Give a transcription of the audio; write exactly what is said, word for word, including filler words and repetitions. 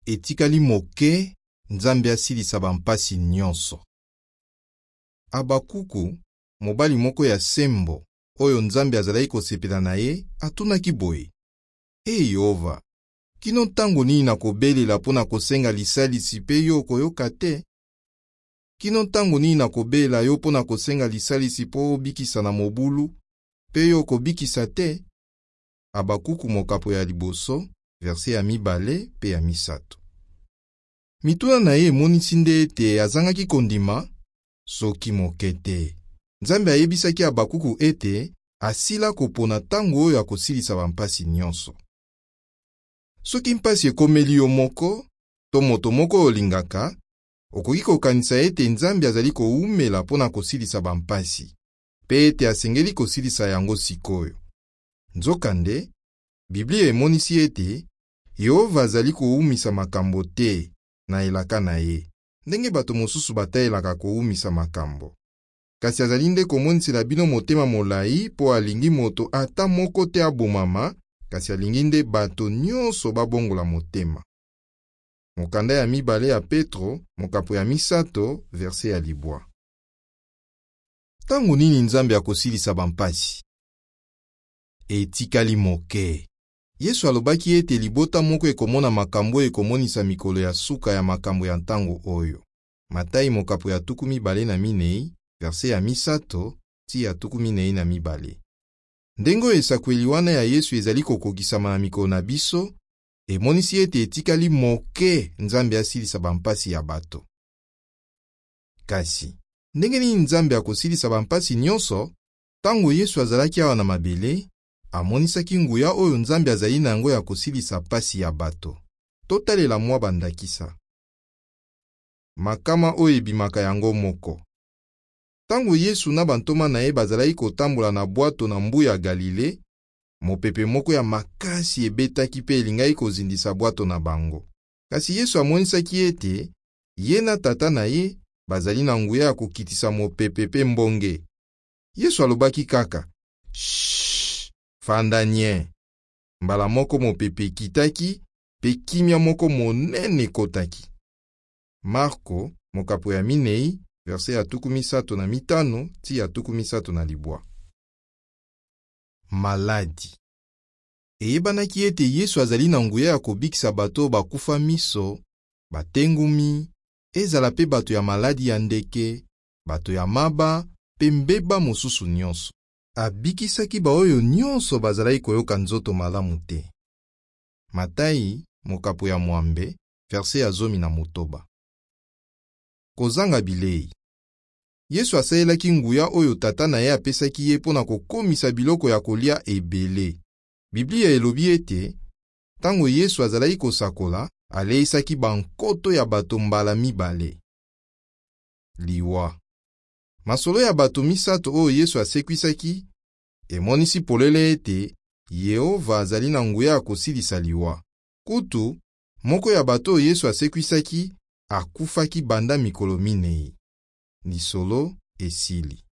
etikali moke, Nzambe asilisa bampasi nyonso. Abakuku, mobali moko ya sembo, oyo Nzambe azalaki kosepela na ye, atunaki boye. E Yehova, kino ntango nini nakobelela pona kosenga lisalisi pe yo koyoka te? Kino ntango nini nakobelela yo pona kosenga lisalisi po bikisa na mobulu, pe yo kobikisa te? Abakuku mokapo ya liboso, verse ya mibale pe ya misato. Mituna na ye emonisi nde ete azangaki kondima, soki moke te. Nzambe ayebisaki Abakuku ete asila kopona tango oyo akosilisa bampasi nyonso. Soki mpasi ekomeli yo moko, to moto moko olingaka, okoki kokanisa ete Nzambe azali koumela pona kosilisa bampasi, pe ete asengeli kosilisa yango sikoyo. Nzokande, Biblia emonisi ete Yehova azali koumisa makambo te na elaka na ye, ndenge bato mosusu batayelaka koumisa makambo. Kasi azali nde komonisela bino motema molai po alingi moto ata moko te abomama, kasi alingi nde bato nyonso babongola motema. Mokanda ya mibale ya Petro, mokapo ya misato, verse ya libwa. Tango nini Nzambe akosilisa bampasi? Etikali moke. Yesu alobaki ete libota moko ekomona makambo ekomonisa mikolo ya suka ya makambo ya ntango oyo. Matayi mokapo ya tuku mibale na minei, verse ya misato, ti ya tuku minei na mibale. Ndengo esakweli wana ya Yesu ezali kokokisama na mikolo na biso, emonisi ete etikali moke Nzambe asilisa bampasi ya bato. Kasi, ndenge nini Nzambe akosilisa bampasi nyonso? Tango Yesu azalaki awa na mabele, amonisaki nguya oyo Nzambe azali na yango ya kosilisa pasi ya bato. Totalela mwa bandakisa. Makama oyo ebimaka yango moko. Tango Yesu na bantoma na ye bazalaki kotambola na bwato na mbu ya Galile, mopepe moko ya makasi ebetaki pe elingai kozindisa bwato na bango. Kasi Yesu amonisaki ete ye na tata na ye bazali na nguya ya kokitisa mopepe pe mbonge. Yesu alobaki kaka, "Shh, fanda nye." Mbala moko mopepe kitaki, pe kimia moko monene kotaki. Marko, mokapo ya minei, verse ya tuku misato na mitano, ti ya tuku misato na libwa. Maladi. Eyebanaki ete Yesu azali na nguya ya kobikisa bato bakufa miso, batengumi, ezala pe bato ya maladi ya ndeke, bato ya maba, pe mbeba mosusu nyonso. Abikisaki ba oyo nyonso bazalaki koyoka nzoto malamu te. Matayi, mokapo ya mwambe, verse ya zomi na motoba. Kozanga bilei. Yesu asalelaki nguya oyo tata na ye apesaki ye pona kokomisa biloko ya kolia ebele. Biblia elobi ete, tango Yesu azalaki kosakola, aleisaki bankoto ya bato mbala mibale. Liwa. Masolo ya bato misato oyo Yesu asekwisaki, emonisi polele ete Yehova azali na nguya ya kosilisa liwa. Kutu, moko ya bato oyo Yesu asekwisaki, akufaki banda mikolo minei. Lisolo esili.